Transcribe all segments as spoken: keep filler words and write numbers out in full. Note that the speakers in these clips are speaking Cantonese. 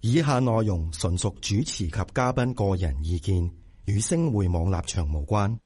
以下內容純屬主持及嘉賓個人意見，與星匯網立場無關。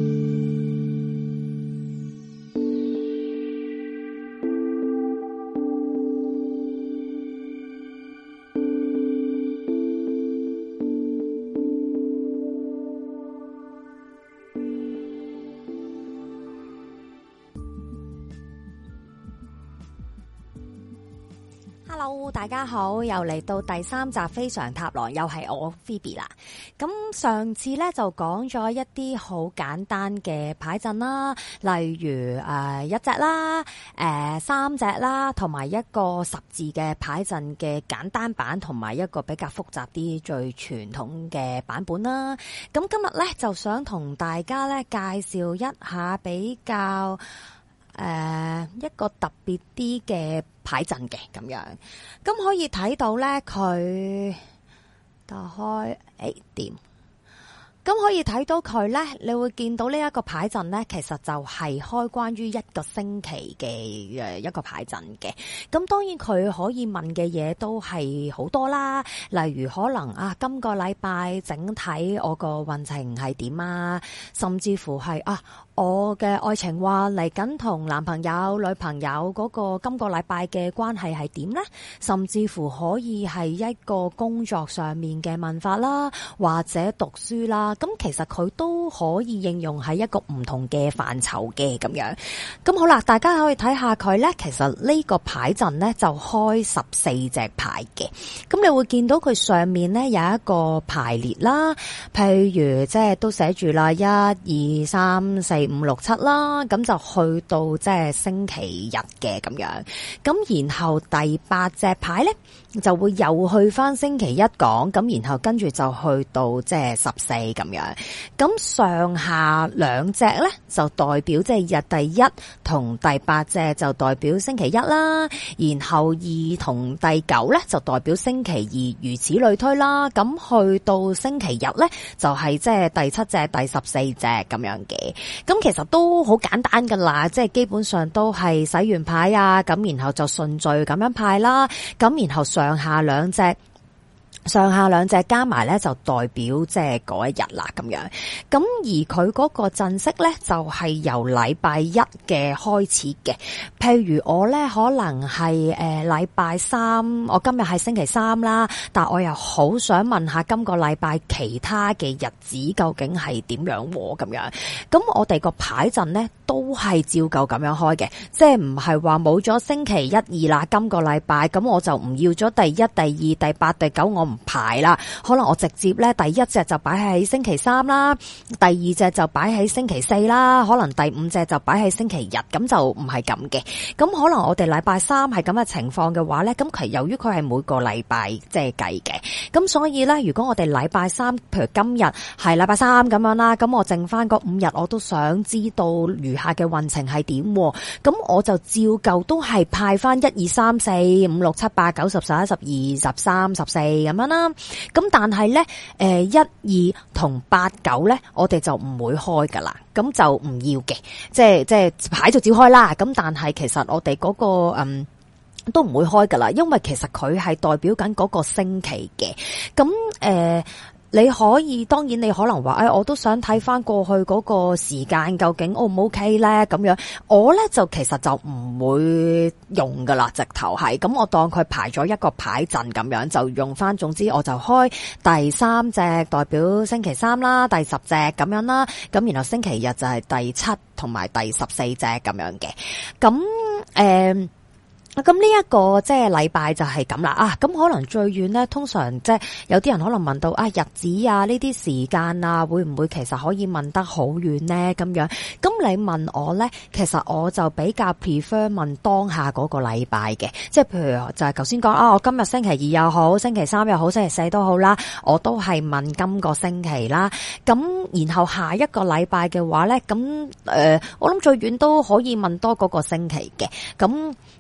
Hello， 大家好，又嚟到第三集非常塔羅，又係我 Phoebe 啦。咁上次咧就講咗一啲好簡單嘅牌陣啦，例如誒、呃、一隻啦、誒、呃、三隻啦，同埋一個十字嘅牌陣嘅簡單版，同埋一個比較複雜啲最傳統嘅版本啦。咁今日咧就想同大家咧介紹一下比較誒、呃、一個特別啲嘅牌陣嘅咁樣，咁可以睇到咧，佢打開誒點，咁、欸、可以睇到佢咧，你會見到呢一個牌陣咧，其實就係開關於一個星期嘅誒一個牌陣嘅。咁當然佢可以問嘅嘢都係好多啦，例如可能啊今個禮拜整體我個運程係點啊，甚至乎係啊。我嘅愛情話嚟緊同男朋友、女朋友嗰個今個禮拜嘅關係係點呢？甚至乎可以係一個工作上面嘅問法啦，或者讀書啦。咁其實佢都可以應用喺一個唔同嘅範疇嘅咁樣。咁好啦，大家可以睇下佢呢。其實呢個牌陣呢，就開十四隻牌嘅。咁你會見到佢上面呢有一個排列啦，譬如即係都寫住啦，一二三四五六七啦，咁就去到即係星期日嘅咁樣，咁然後第八隻牌咧就會又去翻星期一講，咁然後跟住就去到即係十四咁樣，咁上下兩隻咧就代表即係日第一同第八隻就代表星期一啦，然後二同第九咧就代表星期二，如此類推啦，咁去到星期日咧就係即係第七隻、第十四隻咁樣嘅，咁其實都好簡單噶啦，即係基本上都係洗完牌啊，咁然後就順序咁樣派啦，咁然後上下兩隻。上下兩隻加埋咧就代表即係嗰一日啦咁樣，咁而佢嗰個陣式咧就係由禮拜一嘅開始嘅。譬如我咧可能係誒禮拜三，我今日係星期三啦，但我又好想問下今個禮拜其他嘅日子究竟係點樣咁樣。咁我哋個牌陣咧都係照舊咁樣開嘅，即係唔係話冇咗星期一二啦，今個禮拜咁我就唔要咗第一、第二、第八、第九，我唔排啦，可能我直接咧第一隻就擺喺星期三啦，第二隻就擺喺星期四啦，可能第五隻就擺喺星期日，咁就唔係咁嘅。咁可能我哋禮拜三係咁嘅情況嘅話咧，咁其實由於佢係每個禮拜即係計嘅，咁所以咧，如果我哋禮拜三，譬如今日係禮拜三咁樣啦，咁我剩翻嗰五日我都想知道餘下嘅運程係點，咁我就照舊都係派翻一二三四五六七八九十十一十二十三十四咁樣啦。咁但係咧，誒一二同八九咧，我哋就唔會開噶啦，咁就唔要嘅，即係即係牌就照開啦。咁但係其實我哋嗰個嗯都唔會開噶啦，因為其實佢係代表緊嗰個星期嘅。咁誒。呃你可以，當然你可能話，誒、哎，我都想睇翻過去嗰個時間究竟 O 唔 OK 咧？咁樣，我咧就其實就唔會用噶啦，直頭係，咁我當佢排咗一個牌陣咁樣，就用翻。總之我就開第三隻代表星期三啦，第十隻咁樣啦，咁然後星期日就係第七同埋第十四隻咁樣嘅，咁誒。呃咁呢一個即係禮拜就係咁啦啊！咁可能最遠咧，通常即係有啲人可能問到啊日子啊呢啲時間啊，會唔會其實可以問得好遠呢？咁樣咁你問我咧，其實我就比較 prefer 問當下嗰個禮拜嘅，即係譬如就係頭先講啊，我今日星期二又好，星期三又好，星期四都好啦，我都係問今個星期啦。咁然後下一個禮拜嘅話咧，咁誒、呃、我諗最遠都可以問多嗰個星期嘅。咁因為其實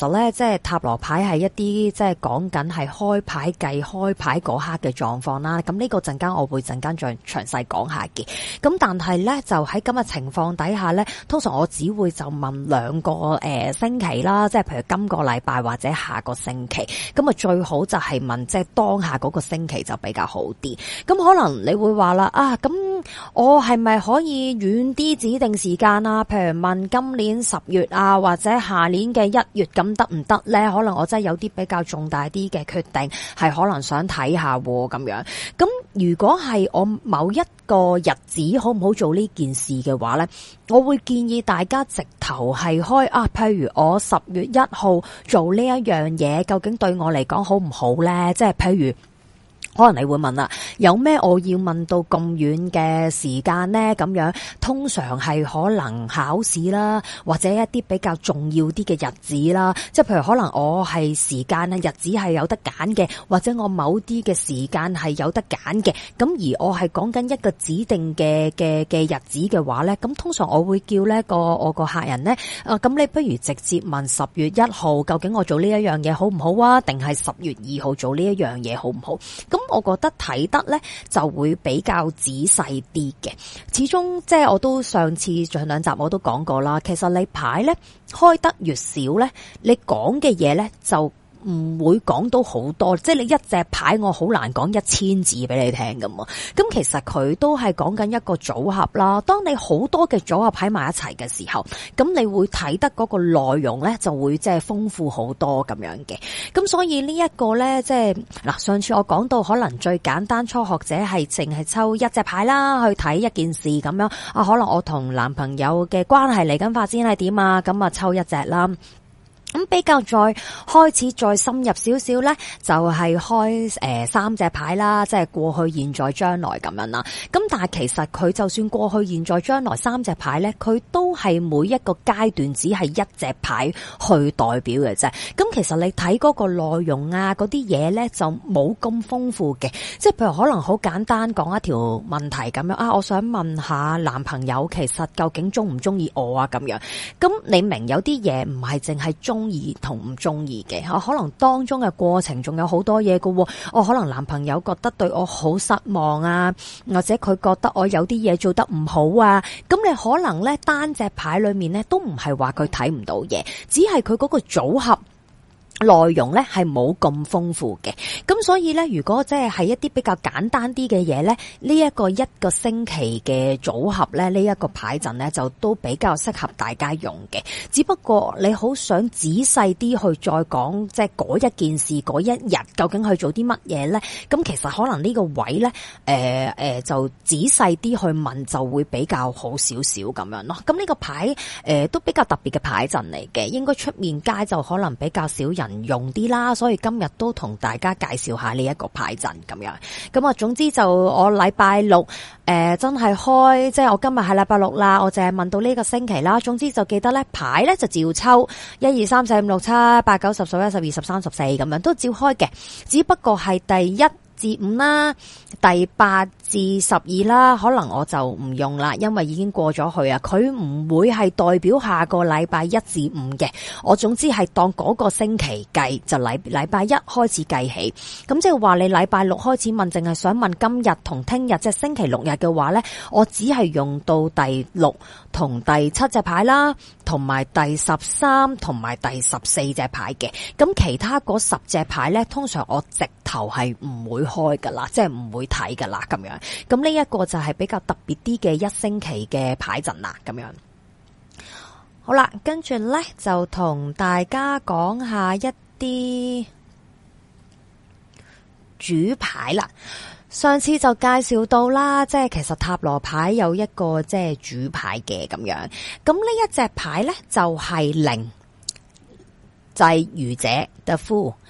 實咧，即係塔羅牌係一啲即係講緊係開牌計開牌嗰刻嘅狀況啦。咁呢個陣間我會陣間再詳細講下嘅。咁但係咧就喺咁嘅情況底下咧，通常我只會就問兩個誒、呃、星期啦，即係譬如今個禮拜或者下個星期。咁啊最好就係問即係當下嗰個星期就比較好啲。咁可能你會話啦，啊咁我係咪可以遠啲指定時間啊？譬如問今年十月啊，或者下年嘅一月咁得唔得咧？可能我真係有啲比較重大啲嘅決定，係可能想睇下咁樣。咁如果係我某一個日子好唔好做呢件事嘅話咧，我會建議大家直頭係開啊，譬如我十月一號做呢一樣嘢，究竟對我嚟講好唔好咧？即係譬如。可能你會問啦，有咩我要問到咁遠嘅時間呢？咁樣通常係可能考試啦，或者一啲比較重要啲嘅日子啦。即係譬如可能我係時間啊日子係有得揀嘅，或者我某啲嘅時間係有得揀嘅。咁而我係講緊一個指定嘅嘅嘅日子嘅話咧，咁通常我會叫呢個我個客人咧，啊咁你不如直接問十月一號究竟我做呢一樣嘢好唔好啊？定係十月二號做呢一樣嘢好唔好？咁我覺得睇得咧就會比較仔細啲嘅，始終即係我都上次上兩集我都講過啦。其實你牌咧開得越少咧，你講嘅嘢咧就唔會講到好多，即係你一隻牌我好難講一千字俾你聽噶嘛。咁其實佢都係講緊一個組合啦。當你好多嘅組合喺埋一齊嘅時候，咁你會睇得嗰個內容咧就會即係豐富好多咁樣嘅。咁所以呢一個咧，即係嗱，上次我講到可能最簡單初學者係淨係抽一隻牌啦，去睇一件事咁樣啊。可能我同男朋友嘅關係嚟緊發展係點啊？咁啊抽一隻啦。咁比較再開始再深入少少咧，就係開誒三隻牌啦，即係過去、現在、將來咁樣啦。咁但係其實佢就算過去、現在、將來三隻牌咧，佢都係每一個階段只係一隻牌去代表嘅啫。咁其實你睇嗰個內容啊，嗰啲嘢咧就冇咁豐富嘅。即係譬如可能好簡單講一條問題咁樣啊，我想問下男朋友其實究竟中唔中意我啊咁樣。咁你明有啲嘢唔係淨係中。中意同唔中意嘅，可能當中嘅過程仲有好多嘢㗎喎。我可能男朋友覺得對我好失望啊，或者佢覺得我有啲嘢做得唔好啊。咁你可能咧單隻牌裏面咧都唔係話佢睇唔到嘢，只係佢嗰個組合內容咧係冇咁豐富嘅。咁所以咧，如果即係係一啲比較簡單啲嘅嘢咧，呢一個一個星期嘅組合咧，呢一個牌陣咧就都比較適合大家用嘅。只不過你好想仔細啲去再講，即係嗰一件事嗰一日究竟去做啲乜嘢咧？咁其實可能呢個位咧，誒、呃、誒、呃、就仔細啲去問就會比較好少少咁樣咯。咁呢個牌誒、呃、都比較特別嘅牌陣嚟嘅，應該出面街就可能比較少人用啲啦，所以今日都同大家介紹下呢一個牌陣咁樣。咁啊，總之就我禮拜六誒、呃、真係開，即係我今日係禮拜六啦，我淨係問到呢個星期啦。總之就記得咧，牌咧就照抽一二三四五六七八九十十一十二十三十四咁樣都照開嘅，只不過係第一至五啦，第八至十二啦，可能我就唔用啦，因為已經過咗去啊。佢唔會係代表下個禮拜一至五嘅，我總之係當嗰個星期計，就禮禮拜一開始計起。咁即係話你禮拜六開始問，淨係想問今日同聽日即係星期六日嘅話呢，我只係用到第六同第七隻牌啦，同埋第十三同埋第十四隻牌嘅。咁其他嗰十隻牌呢，通常我直頭係唔會開噶啦，即係唔會睇噶啦咁樣。咁呢一個就係比較特別啲嘅一星期嘅牌陣啦，咁樣。好啦，跟住呢就同大家講下一啲主牌啦。上次就介紹到啦，即係其實塔羅牌有一個即係主牌嘅咁樣。咁呢一隻牌呢就係零，就係愚者 The Fool。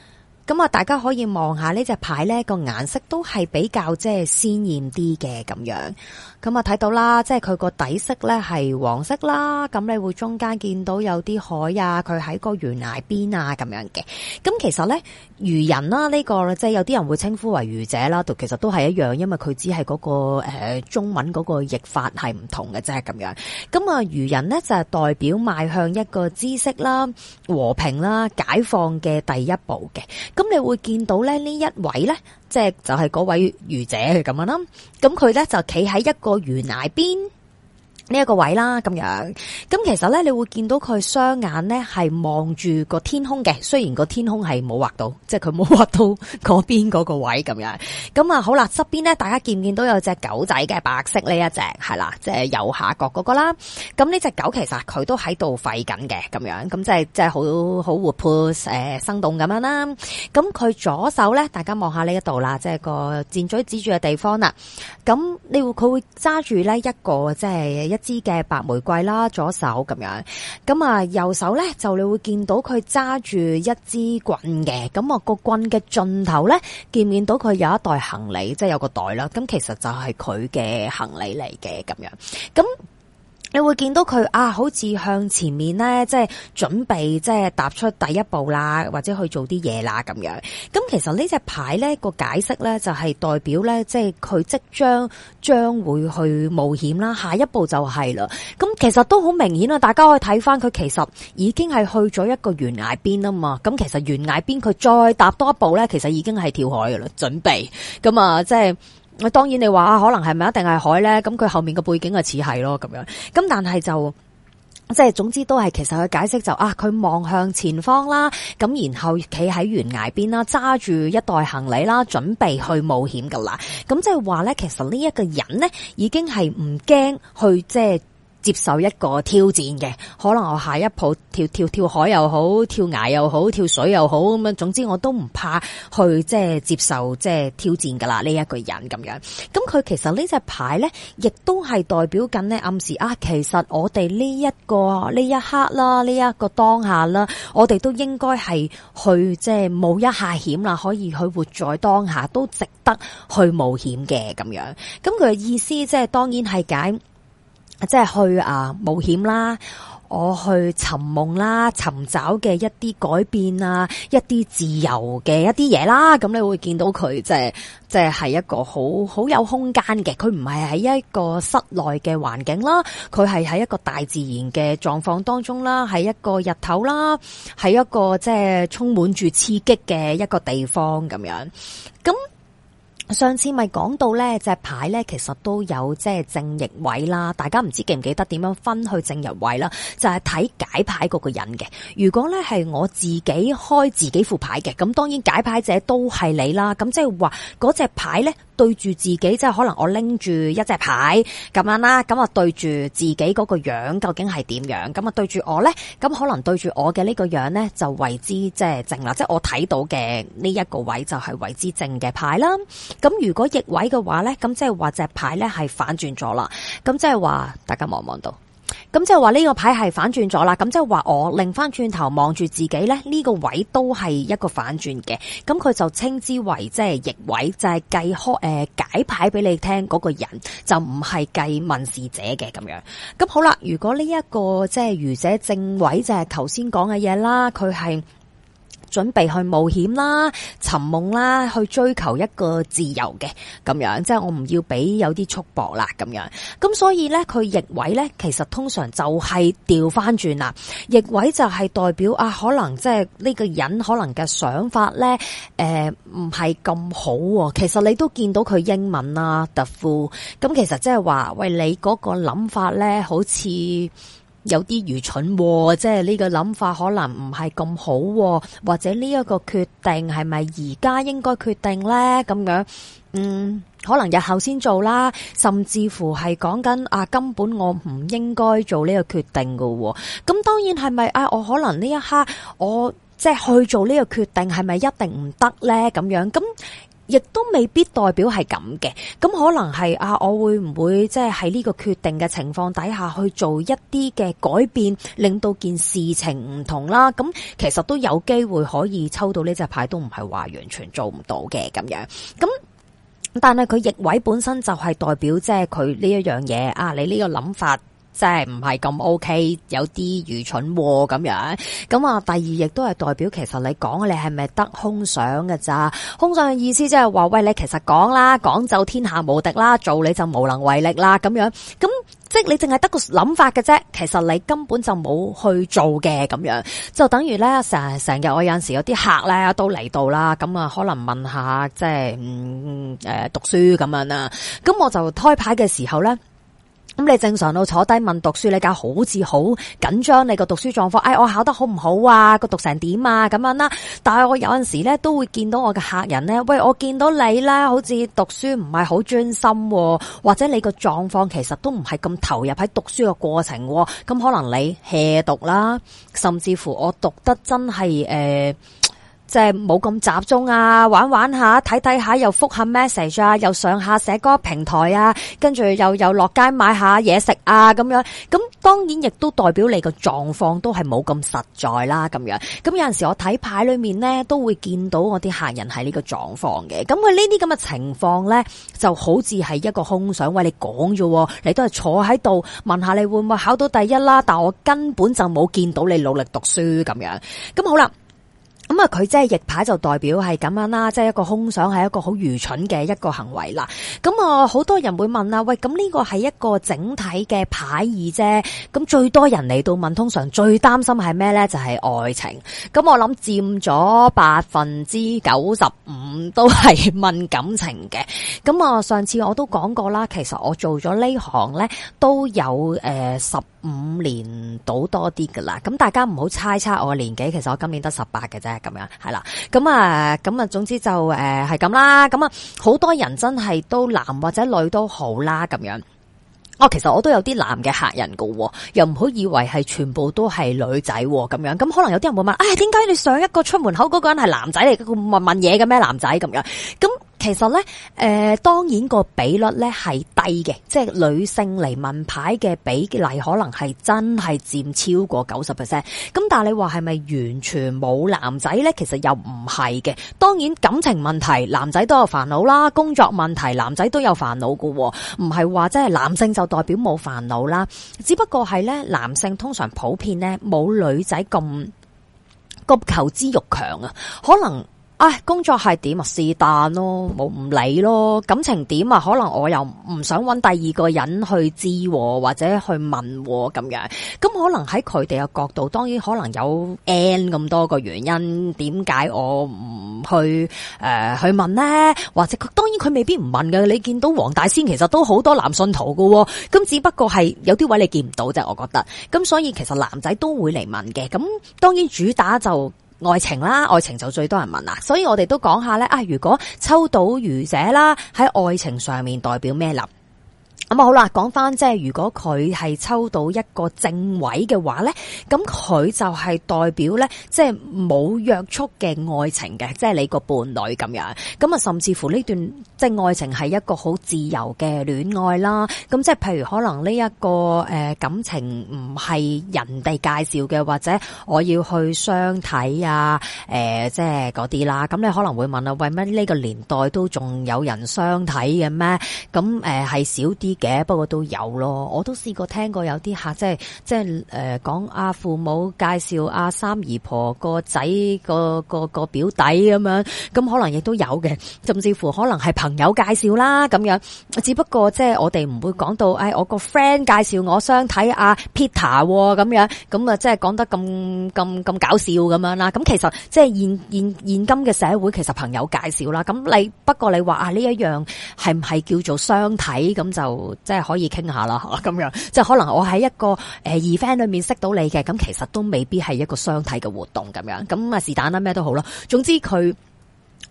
咁啊，大家可以望下呢隻牌咧，個顏色都係比較即係鮮艷啲嘅咁樣。咁啊，睇到啦，即係佢個底色咧係黃色啦。咁你會中間見到有啲海啊，佢喺個懸崖邊啊咁樣嘅。咁其實咧，魚人啦，呢個即係有啲人會稱呼為愚者啦，其實都係一樣，因為佢只係嗰個誒中文嗰個譯法係唔同嘅啫咁樣。咁啊，愚人咧就係代表邁向一個知識啦、和平啦、解放嘅第一步嘅。咁你會見到咧呢一位咧，即係就係嗰位愚者係咁樣啦。咁佢咧就企喺一個懸崖邊呢一個位啦，咁樣。咁其實咧，你會見到佢雙眼咧係望住個天空嘅，雖然個天空係冇畫到，即係佢冇畫到嗰邊嗰個位咁樣。咁啊，好啦，側邊咧，大家見唔見到有隻狗仔嘅白色呢一隻係啦，即係右下角嗰個啦。咁呢隻狗其實佢都喺度吠緊嘅，咁樣，咁即係即係好好活潑誒、呃、生動咁樣啦。咁佢左手咧，大家望下呢一度啦，即係個箭嘴指住嘅地方啦。咁你會佢會揸住咧一個即係一支嘅白玫瑰啦，左手咁樣。咁啊，右手咧就你會見到佢揸住一支棍嘅。咁啊，個棍嘅盡頭咧，見唔見到佢有一袋行李，即係有個袋啦。咁其實就係佢嘅行李嚟嘅咁樣。咁你會見到佢啊，好似向前面咧，即係準備即係踏出第一步啦，或者去做啲嘢啦咁樣。咁其實呢隻牌咧個解釋咧就係代表咧，即係佢即將將會去冒險啦，下一步就係啦。咁其實都好明顯啊，大家可以睇翻佢其實已經係去咗一個懸崖邊啊嘛。咁其實懸崖邊佢再踏多一步咧，其實已經係跳海噶啦，準備咁啊，即係。當然你話可能係咪一定係海咧？咁佢後面嘅背景啊似係咯咁樣。咁但係就即係總之都係其實佢解釋就啊，佢望向前方啦，咁然後企喺懸崖邊啦，揸住一袋行李啦，準備去冒險噶啦。咁即係話咧，其實呢一個人咧已經係唔驚去即係。接受一個挑戰嘅，可能我下一步跳跳跳海又好，跳崖又好，跳水又好咁樣，總之我都唔怕去即係接受即係挑戰噶啦呢一個人咁樣。咁佢其實呢隻牌咧，亦都係代表緊咧暗示啊，其實我哋呢一個呢一刻啦，呢一個當下啦，我哋都應該係去即係冒一下險啦，可以去活在當下，都值得去冒險嘅咁樣。咁佢嘅意思即係當然係解。即係去啊冒險啦，我去尋夢啦，尋找嘅一啲改變啊，一啲自由嘅一啲嘢啦，咁你會見到佢即係即係係一個好好有空間嘅，佢唔係喺一個室內嘅環境啦，佢係喺一個大自然嘅狀況當中啦，喺一個日頭啦，喺一個即係充滿住刺激嘅一個地方咁樣，咁。上次咪講到咧，隻牌咧其實都有即係正逆位啦。大家唔知記唔記得點樣分去正逆位啦？就係睇解牌嗰個人嘅。如果咧係我自己開自己副牌嘅，咁當然解牌者都係你啦。咁即係話嗰隻牌咧對住自己，即係可能我拎住一隻牌咁樣啦。咁啊對住自己嗰個樣究竟係點樣？咁啊對住我咧，咁可能對住我嘅呢個樣咧就為之即係正啦。即係我睇到嘅呢一個位就係為之正嘅牌啦。咁如果逆位嘅話咧，咁即係話隻牌咧係反轉咗啦。咁即係話大家望唔望到？咁即係話呢個牌係反轉咗啦。咁即係話我擰翻轉頭望住自己咧，呢個位都係一個反轉嘅。咁佢就稱之為即係逆位，就係計開誒解牌俾你聽嗰個人，就唔係計問事者嘅咁樣。咁好啦，如果呢一個即係愚者正位就係頭先講嘅嘢啦，佢係。準備去冒險啦、尋夢啦，去追求一個自由嘅咁樣，即係我唔要俾有啲束縛啦咁樣。咁所以咧，佢逆位咧，其實通常就係調翻轉啦。逆位就係代表啊，可能即係呢個人可能嘅想法咧，誒唔係咁好。其實你都見到佢英文啊，特富咁，其實即係話，喂，你嗰個諗法咧，好似。有啲愚蠢，即係呢個諗法可能唔係咁好，或者呢一個決定係咪而家應該決定咧？咁樣，嗯，可能日後先做啦，甚至乎係講緊啊，根本我唔應該做呢個決定噶。咁當然係咪啊？我可能呢一刻我即係去做呢個決定，係咪一定唔得咧？咁樣咁。 亦都未必代表係咁嘅。咁可能係啊，我會唔會即係喺呢個決定嘅情況底下去做一啲嘅改變，令到件事情唔同啦。咁其實都有機會可以抽到呢隻牌，都唔係話完全做唔到嘅咁樣。咁但係佢逆位本身就係代表即係佢呢一樣嘢啊，你呢個諗法即係唔係咁 OK， 有啲愚蠢咁樣。咁啊，第二亦都係代表其實你講你係咪得空想嘅咋？空想嘅意思即係話，喂，你其實講啦，講就天下無敵啦，做你就無能為力啦咁樣。咁即係你淨係得個諗法嘅啫，其實你根本就冇去做嘅咁樣。就等於咧，成成日我有陣時有啲客咧都嚟到啦，咁啊可能問下即係嗯誒讀書咁樣啦。咁我就開牌嘅時候咧。咁你正常到坐低問讀書，你梗好似好緊張你個讀書狀況，哎我考得好唔好啊？個讀成點啊？咁樣啦。但係我有陣時咧都會見到我嘅客人咧，喂，我見到你咧好似讀書唔係好專心，或者你個狀況其實都唔係咁投入喺讀書嘅過程，咁可能你 hea 讀啦，甚至乎我讀得真係誒。呃即係冇咁集中啊，玩玩下，睇睇下，又覆下 message 啊，又上下社交平台啊，跟住又又落街買下嘢食啊，咁樣。咁當然亦都代表你個狀況都係冇咁實在啦，咁樣。咁有陣時我睇牌裏面咧，都會見到我啲客人係呢個狀況嘅。咁佢呢啲咁嘅情況咧，就好似係一個空想，喂，你講啫，你都係坐喺度問下你會唔會考到第一啦，但我根本就冇見到你努力讀書咁樣。咁好啦。咁啊，佢即係逆牌就代表係咁樣啦，即係一個空想，係一個好愚蠢嘅一個行為啦。咁啊，好多人會問啦，喂，咁呢個係一個整體嘅牌意啫。咁最多人嚟到問，通常最擔心係咩咧？就係愛情。咁我諗佔咗百分之九十五都係問感情嘅。咁啊，上次我都講過啦，其實我做咗呢行咧都有誒十五年到多啲噶啦。咁大家唔好猜測我嘅年紀，其實我今年得十八嘅啫。咁樣係啦，咁啊，咁啊，總之就誒係咁啦，咁啊，好多人真係都男或者女都好啦，咁樣。哦，其實我都有啲男嘅客人噶，又唔好以為係全部都係女仔咁樣。咁可能有啲人會問，唉、哎，點解你上一個出門口嗰個人係男仔嚟嘅？問問嘢嘅咩男仔咁樣？咁其實咧，誒、呃，當然個比率咧係低嘅，即係女性嚟問牌嘅比例可能係真係佔超過九十 percent。咁但係你話係咪完全冇男仔咧？其實又唔係嘅。當然感情問題，男仔都有煩惱啦；工作問題，男仔都有煩惱噶，唔係話即係男性就代表冇煩惱啦。只不過係咧，男性通常普遍咧冇女仔咁咁求知欲強啊，可能。唉，工作係點啊？是但咯，冇唔理咯。感情點啊？可能我又唔想揾第二個人去知或者去問咁樣。咁可能喺佢哋嘅角度，當然可能有 N 咁多個原因，點解我唔去誒、呃、去問呢？或者當然佢未必唔問嘅。你見到黃大仙其實都好多男信徒㗎，咁只不過係有啲位你見唔到啫。我覺得咁，所以其實男仔都會嚟問嘅。咁當然主打就。愛情啦，愛情就最多人問啦，所以我哋都講下咧啊，如果抽到愚者啦，喺愛情上面代表咩啦？咁啊好啦，講翻即係如果佢係抽到一個正位嘅話咧，咁佢就係代表咧，即係冇約束嘅愛情嘅，即係你個伴侶咁樣。咁啊，甚至乎呢段即係愛情係一個好自由嘅戀愛啦。咁即係譬如可能呢一個誒感情唔係人哋介紹嘅，或者我要去相睇啊，誒即係嗰啲啦。咁你可能會問啊，喂，乜呢個年代都仲有人相睇嘅咩？咁誒係少啲嘅，不過都有咯。我都試過聽過有啲客即係即係誒講阿父母介紹阿三姨婆個仔個個個表弟咁樣，咁可能亦都有嘅，甚至乎可能係朋友介紹啦咁樣。只不過即係我哋唔會講到，誒、哎、我個 friend 介紹我相睇阿 Peter 咁樣，咁啊即係講得咁咁咁搞笑咁樣啦。咁其實即係現現現今嘅社會，其實朋友介紹啦。咁你不過你話啊呢一樣係唔係叫做相睇，咁就即係可以傾下啦咁樣。即係可能我喺一個誒 event 裏面識到你嘅，咁其實都未必係一個相睇嘅活動咁樣。咁啊是但啦，咩都好啦。總之佢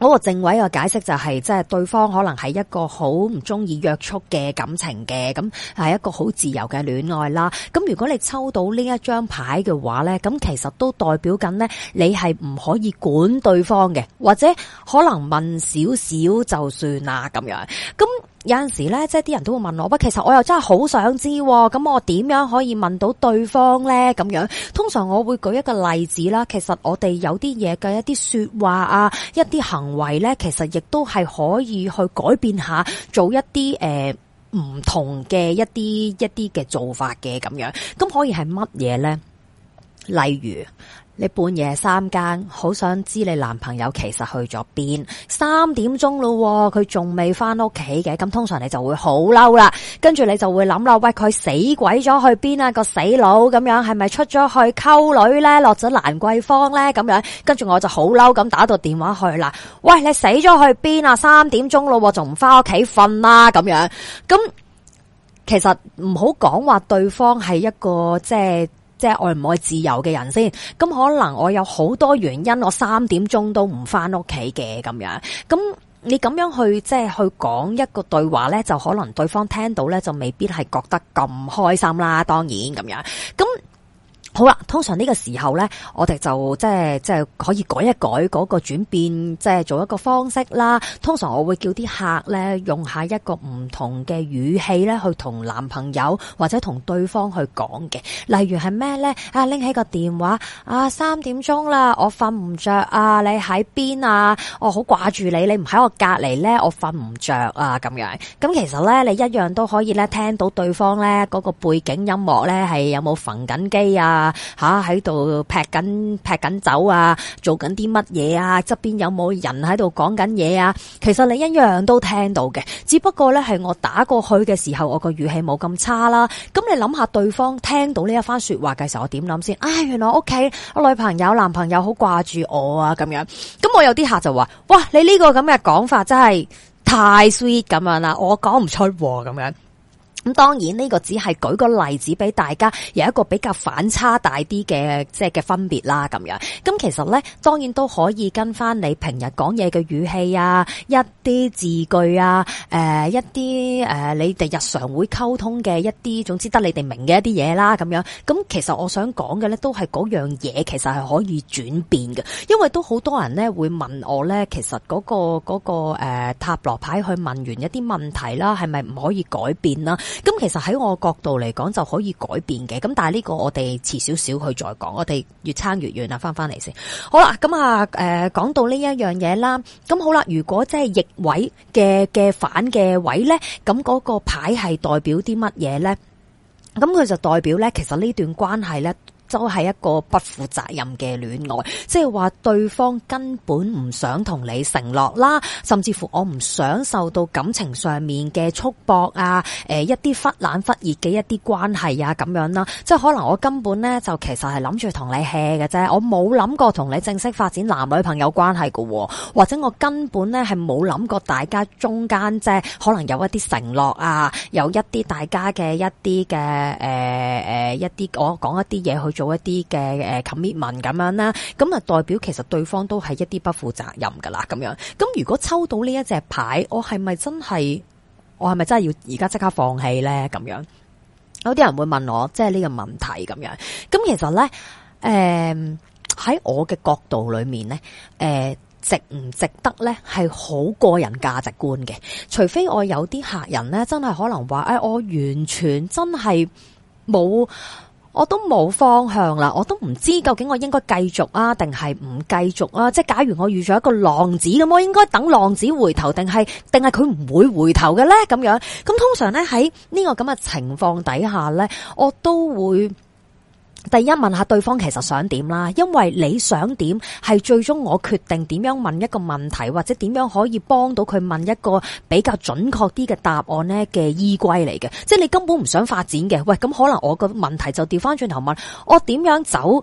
嗰個正位嘅解釋就係，即係對方可能係一個好唔中意約束嘅感情嘅，咁係一個好自由嘅戀愛啦。咁如果你抽到呢一張牌嘅話咧，咁其實都代表緊咧，你係唔可以管對方嘅，或者可能問少少就算啦咁樣。咁有陣時咧，即係啲人都會問我，喂，其實我又真係好想知，咁我點樣可以問到對方咧？咁樣，通常我會舉一個例子啦。其實我哋有啲嘢嘅一啲說話啊，一啲行為咧，其實亦都係可以去改變下，做一啲誒唔同嘅一啲一啲嘅做法嘅咁樣。咁可以係乜嘢咧？例如，你半夜三更好想知你男朋友其實去咗邊，三點鐘咯，佢仲未翻屋企嘅，咁通常你就會好嬲啦，跟住你就會諗啦，喂，佢死鬼咗去邊啊，個死佬咁樣，係咪出咗去溝女咧，落咗蘭桂坊咧咁樣，跟住我就好嬲咁打到電話去啦，喂，你死咗去邊啊，三點鐘咯，仲唔翻屋企瞓啦咁樣。咁其實唔好講話對方係一個即係即係愛唔愛自由嘅人先，咁可能我有好多原因，我三點鐘都唔翻屋企嘅咁樣，咁你咁樣去即係去講一個對話咧，就可能對方聽到咧就未必係覺得咁開心啦，當然咁樣，咁。好啦，通常呢個時候咧，我哋就即係即係可以改一改嗰個轉變，即係做一個方式啦。通常我會叫啲客咧用下一個唔同嘅語氣咧，去同男朋友或者同對方去講嘅。例如係咩咧？啊，拎起個電話，啊，三點鐘啦，我瞓唔着啊，你喺邊啊？我好掛住你，你唔喺我隔籬咧，我瞓唔着啊，咁樣。咁其實咧，你一樣都可以咧聽到對方咧嗰個背景音樂咧係有冇焚緊機啊？吓喺度劈緊劈緊酒啊，做緊啲乜嘢啊？側邊有冇人喺度講緊嘢啊？其實你一樣都聽到嘅，只不過咧係我打過去嘅時候，我個語氣冇咁差啦。咁你諗下，對方聽到呢一番說話嘅時候，我點諗先？唉、哎，原來屋企我女朋友、男朋友好掛住我啊，咁樣。咁我有啲客就話：哇，你呢個咁嘅講法真係太 sweet 咁樣啦，我講唔出咁樣。咁當然呢個只係舉個例子俾大家有一個比較反差大啲嘅即係嘅分別啦咁樣。咁其實咧當然都可以跟翻你平日講嘢嘅語氣啊，一啲字句啊，誒、呃、一啲誒、呃、你哋日常會溝通嘅一啲，總之得你哋明嘅一啲嘢啦咁樣。咁其實我想講嘅咧都係嗰樣嘢其實係可以轉變嘅，因為都好多人咧會問我咧，其實嗰、嗰個嗰、嗰個誒、呃、塔羅牌去問完一啲問題啦，係咪唔可以改變啦？咁其實喺我角度嚟講就可以改變嘅，咁但係呢個我哋遲少少去再講，我哋越撐越遠啦，翻翻嚟先。好啦，咁啊，誒、呃，講到呢一樣嘢啦，咁好啦，如果即係逆位嘅嘅反嘅位咧，咁嗰個牌係代表啲乜嘢咧？咁佢就代表咧，其實呢段關係咧，都係一個不負責任嘅戀愛，即係話對方根本唔想同你承諾啦，甚至乎我唔想受到感情上面嘅束縛啊，誒、呃、一啲忽冷忽熱嘅一啲關係啊咁樣啦，即係可能我根本咧就其實係諗住同你 hea 嘅啫，我冇諗過同你正式發展男女朋友關係嘅，或者我根本咧係冇諗過大家中間即係可能有一啲承諾啊，有一啲大家嘅一啲嘅誒誒一啲我講一啲嘢去做一啲嘅誒 commitment 咁樣啦，咁啊代表其實對方都係一啲不負責任噶啦咁樣。咁如果抽到呢一隻牌，我係咪真係我係咪真係要而家即刻放棄咧？咁樣有啲人會問我，即係呢個問題咁樣。咁其實咧，誒、呃、喺我嘅角度裏面咧，誒、呃。值唔值得咧，係好個人價值觀嘅。除非我有啲客人咧，真係可能話，誒、哎，我完全真係冇，我都冇方向啦，我都唔知究竟我應該繼續啊，定係唔繼續啊？即係假如我遇咗一個浪子咁，我應該等浪子回頭，定係定係佢唔會回頭嘅咧？咁樣咁通常咧喺呢個咁嘅情況底下咧，我都會。第一問下對方其實想點啦，因為你想點係最終我決定點樣問一個問題，或者點樣可以幫到佢問一個比較準確啲嘅答案呢嘅依歸嚟嘅。即係你根本唔想發展嘅，喂，咁可能我個問題就調翻轉頭問我點樣走。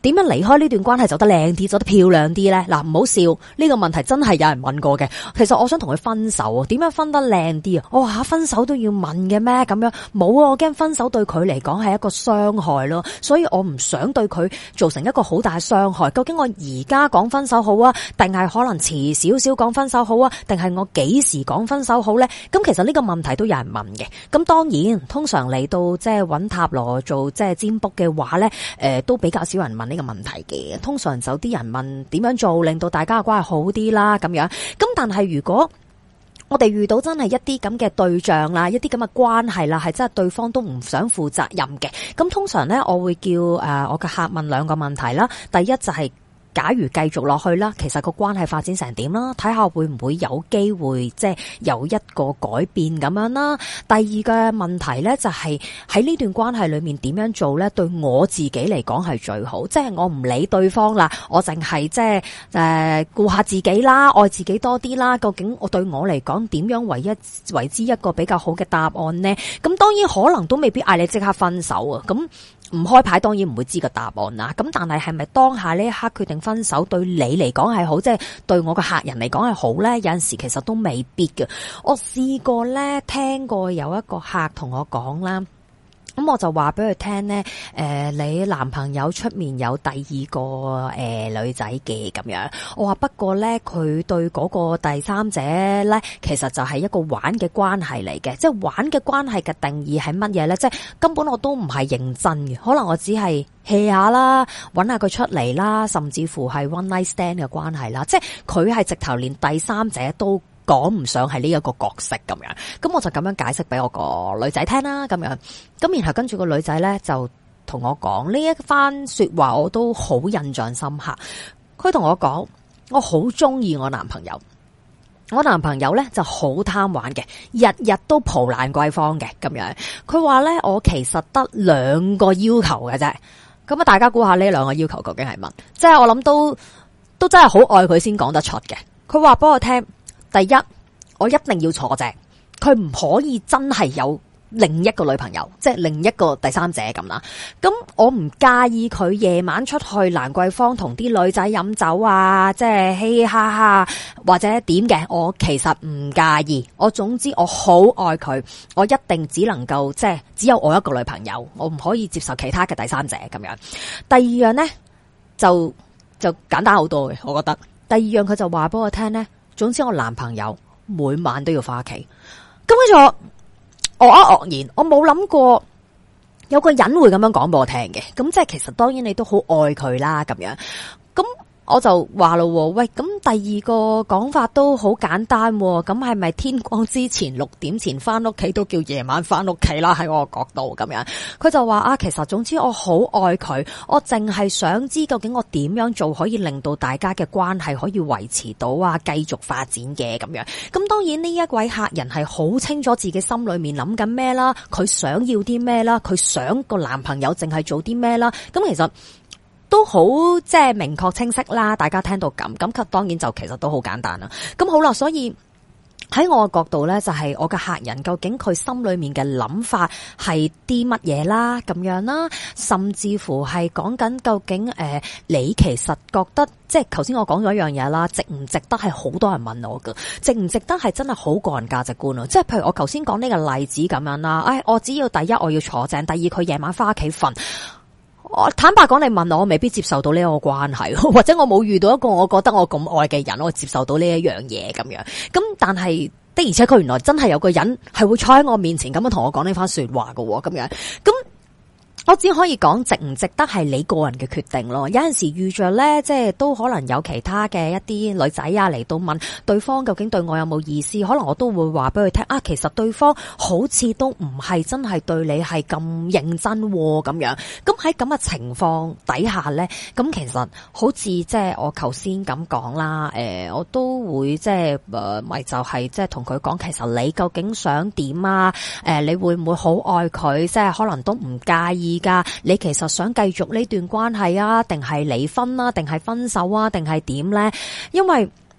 點樣離開呢段關係走得靚啲，走得漂亮啲咧？嗱，唔好笑，呢個問題真係有人問過嘅。其實我想同佢分手啊，點樣分得靚啲啊？我話分手都要問嘅咩？咁樣冇啊，我驚分手對佢嚟講係一個傷害咯，所以我唔想對佢造成一個好大傷害。究竟我而家講分手好啊，定係可能遲少少講分手好啊，定係我幾時講分手好咧？咁其實呢個問題都有人問嘅。咁當然，通常嚟到即係揾塔羅做即係占卜嘅話咧，誒、呃、都比較少人問呢個問題嘅。通常就啲人問點樣做令到大家嘅關係好啲啦，咁樣。咁但係如果我哋遇到真係一啲咁嘅對象啦，一啲咁嘅關係啦，係真係對方都唔想負責任嘅。咁通常咧，我會叫誒、呃、我嘅客問兩個問題啦。第一就係、是。假如繼續落去啦，其實個關係發展成點啦？睇下會唔會有機會即係有一個改變咁樣啦。第二個問題咧就係喺呢段關係裏面點樣做咧？對我自己嚟講係最好，即係我唔理對方啦，我淨係即係誒顧下自己啦，愛自己多啲啦。究竟我對我嚟講點樣為一為之一個比較好嘅答案呢？咁當然可能都未必嗌你即刻分手啊。咁唔開牌當然唔會知個答案啦。咁但係係咪當下呢一刻決定分手對你嚟講係好，即係對我個客人嚟講係好咧？有陣時其實都未必嘅。我試過咧，聽過有一個客同我講啦。咁我就話俾佢聽咧，誒、呃，你男朋友出面有第二個誒、呃、女仔嘅咁樣。我話不過咧，佢對嗰個第三者咧，其實就係一個玩嘅關係嚟嘅。即係玩嘅關係嘅定義係乜嘢咧？即係根本我都唔係認真嘅，可能我只係 hea 下啦，搵下佢出嚟啦，甚至乎係 one night stand 嘅關係啦。即係佢係直頭連第三者都講唔上係呢一個角色咁樣，咁我就咁樣解釋俾我個女仔聽啦，咁樣，咁然後跟住個女仔咧就同我講呢一番說話，我都好印象深刻。佢同我講，我好中意我男朋友，我男朋友咧就好貪玩嘅，日日都蒲蘭桂坊嘅咁樣。佢話咧，我其實得兩個要求嘅啫。咁啊，大家估下呢兩個要求究竟係乜？即係我諗都都真係好愛佢先講得出嘅。佢話俾我聽。第一，我一定要坐正，佢唔可以真係有另一個女朋友，即係另一個第三者咁啦。咁我唔介意佢夜晚出去蘭桂坊同啲女仔飲酒啊，即係嘻嘻哈哈或者點嘅，我其實唔介意。我總之我好愛佢，我一定只能夠即係只有我一個女朋友，我唔可以接受其他嘅第三者咁樣。第二樣呢，就就簡單好多嘅，我覺得。第二樣佢就話俾我聽呢。總之我男朋友每晚都要翻屋企，咁跟住我，我愕愕然，我冇諗過有個人會咁樣講俾我聽嘅，咁即係其實當然你都好愛佢啦，咁樣，咁我就話咯，喂，咁第二個講法都好簡單，咁係咪天光之前六點前翻屋企都叫夜晚翻屋企啦？喺我個角度咁樣，佢就話啊，其實總之我好愛佢，我淨係想知究竟我點樣做可以令到大家嘅關係可以維持到啊，繼續發展嘅咁樣。咁當然呢一位客人係好清楚自己心裏面諗緊咩啦，佢想要啲咩啦，佢想個男朋友淨係做啲咩啦。咁其實都好即係明確清晰啦，大家聽到咁，咁當然就其實都好簡單啦。咁好啦，所以喺我嘅角度咧，就係、是、我嘅客人究竟佢心裏面嘅諗法係啲乜嘢啦，咁樣啦，甚至乎係講緊究竟誒、呃，你其實覺得即係頭先我講咗一樣嘢啦，值唔值得係好多人問我㗎，值唔值得係真係好個人價值觀咯。即係譬如我頭先講呢個例子咁樣啦，誒、哎，我只要第一我要坐正，第二佢夜晚翻屋企瞓。我坦白講，你問我，我未必接受到呢一個關係，或者我冇遇到一個我覺得我咁愛嘅人，我接受到呢一樣嘢咁樣。咁但係的而且確，原來真係有個人係會坐喺我面前咁樣同我講呢番說話㗎咁樣。咁我只可以講值唔值得係你個人嘅決定咯。有陣時遇着咧，即係都可能有其他嘅一啲女仔啊嚟到問對方究竟對我有冇意思，可能我都會話俾佢聽啊，其實對方好似都唔係真係對你係咁認真咁樣。咁喺咁嘅情況底下咧，咁其實好似即係我頭先咁講啦，誒、呃，我都會即係誒，咪、呃、就係即係同佢講，其實你究竟想點啊？誒、呃，你會唔會好愛佢？即係可能都唔介意。而家你其實想繼續呢段關係啊，定係離婚啊，定係分手啊，定係點咧？因為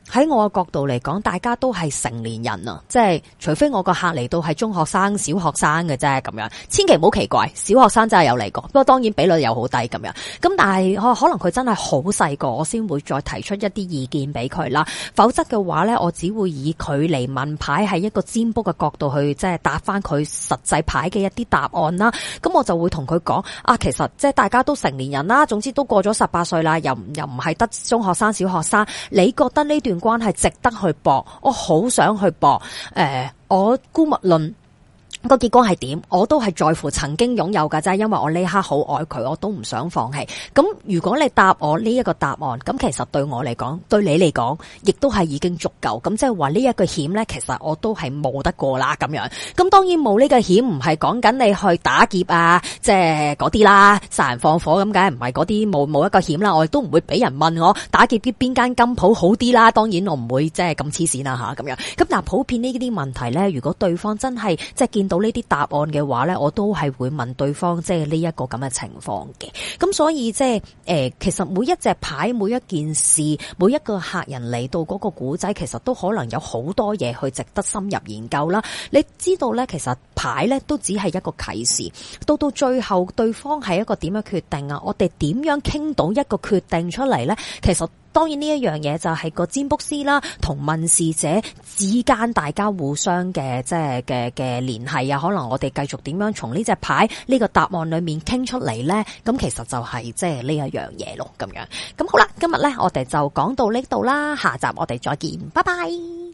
喺我嘅角度嚟講，大家都係成年人啊，即係除非我個客嚟到係中學生、小學生嘅啫咁樣，千祈唔好奇怪，小學生真係有嚟過，不過當然比率又好低咁樣。咁但係可能佢真係好細個，我先會再提出一啲意見俾佢啦。否則嘅話咧，我只會以佢嚟問牌係一個占卜嘅角度去即係答翻佢實際牌嘅一啲答案啦。咁我就會同佢講啊，其實即係大家都成年人啦，總之都過咗十八歲啦，又又唔係得中學生、小學生，你覺得呢段關係值得去搏？我好想去搏。誒、呃，我姑勿論個結果係點，我都係在乎曾經擁有㗎啫，因為我呢刻好愛佢，我都唔想放棄。咁如果你答我呢一個答案，咁其實對我嚟講，對你嚟講，亦都係已經足夠。咁即係話呢一個險咧，其實我都係冒得過啦咁樣。咁當然冒呢個險唔係講緊你去打劫啊，即係嗰啲啦，殺人放火咁，梗係唔係嗰啲冒冒一個險啦。我亦都唔會俾人問我打劫啲邊間金鋪好啲啦。當然我唔會即係咁黐線啦吓咁樣。咁但係普遍呢啲問題咧，如果對方真係即係見到呢啲答案嘅話咧，我都係會問對方即係呢一個咁嘅情況嘅。咁所以即係誒，其實每一隻牌、每一件事、每一個客人嚟到嗰個古仔，其實都可能有好多嘢去值得深入研究啦。你知道咧，其實牌咧都只係一個啟示，到到最後對方係一個點樣決定啊？我哋點樣傾到一個決定出嚟咧？其實當然呢一樣嘢就係個占卜師啦，同問事者之間大家互相嘅即係嘅嘅聯繫啊，可能我哋繼續點樣從呢隻牌呢個答案裏面傾出嚟咧？咁其實就係即係呢一樣嘢咯，咁樣。咁好啦，今日咧我哋就講到呢度啦，下集我哋再見，拜拜。